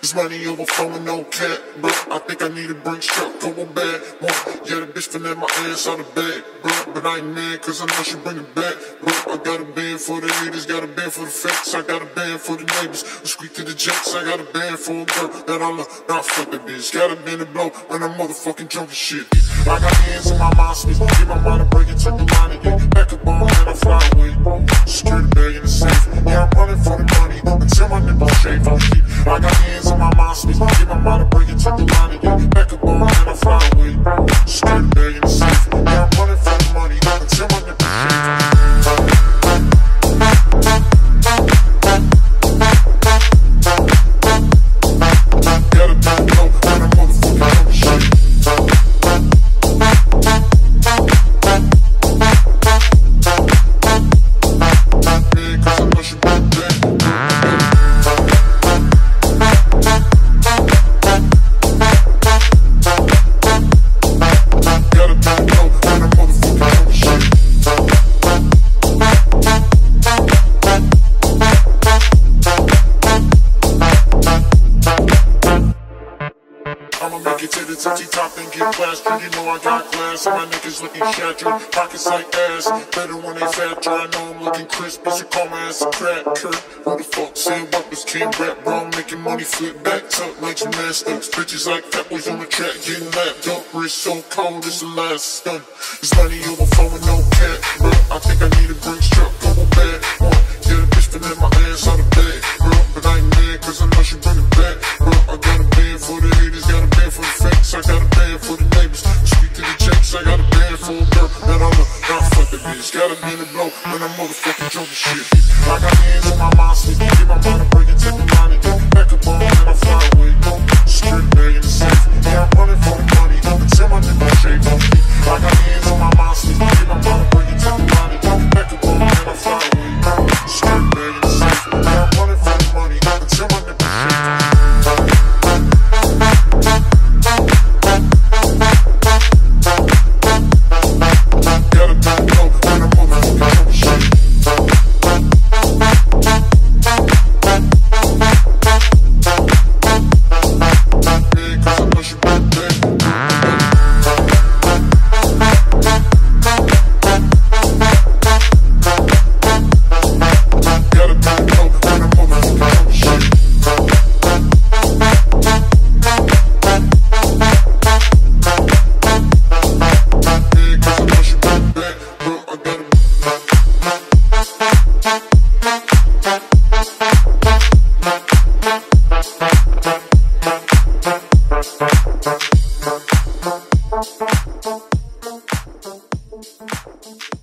This money overflowing, no cap, bro. I think I need a brink truck, couple bad one. Yeah, the bitch finna my ass out of bed, bro. But I ain't mad, cause I know she bring it back, bro. I got a band for the haters, got a band for the fakes. I got a band for the neighbors, I squeak to the jets. I got a band for a girl that I love, not fuck that bitch. Got a band to blow when I'm motherfucking drunk as shit. I got hands in my mind space, get my mind to break it, take the line again. Back up on and I fly away. Security bag in the safe, yeah, I'm running for the money until my nipples shave. I got hands in my mind space, get my mind to break it, take the line again. Back up on and I fly away. Security bag in the safe, yeah, I'm running for the money until my nipples shave. I'ma make it to the top and get plastered. You know I got class, and my niggas looking shattered. Pockets like ass, better when they fat dry. I know I'm looking crispy, so call my ass a cracker. Who the fuck saying weapons can't rap, bro? I'm making money flip back, tuck like gymnastics. Bitches like fat boys on the track, getting lapped up. Wrist so cold, it's the last stun. This money overflowing, no cap, bro. I think I need a brink truck, couple bad one. Yeah, the bitch finna my ass out of bed, bro. But I ain't mad, cause I know she bring it back, bro. I got a band for the haters, got a band for the fakes. I got a band for the neighbors, speak to the jakes. I got a band for a girl that I love, not fuck that bitch. Got a band to blow when I'm motherfucking drunk as shit. I got hands on my mind space, get my mind to break it, take the line again. Back up on and I fly away. Security bag in the safe, yeah, I'm running for the money until my nipples shave. I got hands on my mind space, get my mind to break it, take the line again. Back up on and I fly away. Security bag in the safe, yeah, I'm running for the money until my nipples shave. Thank you.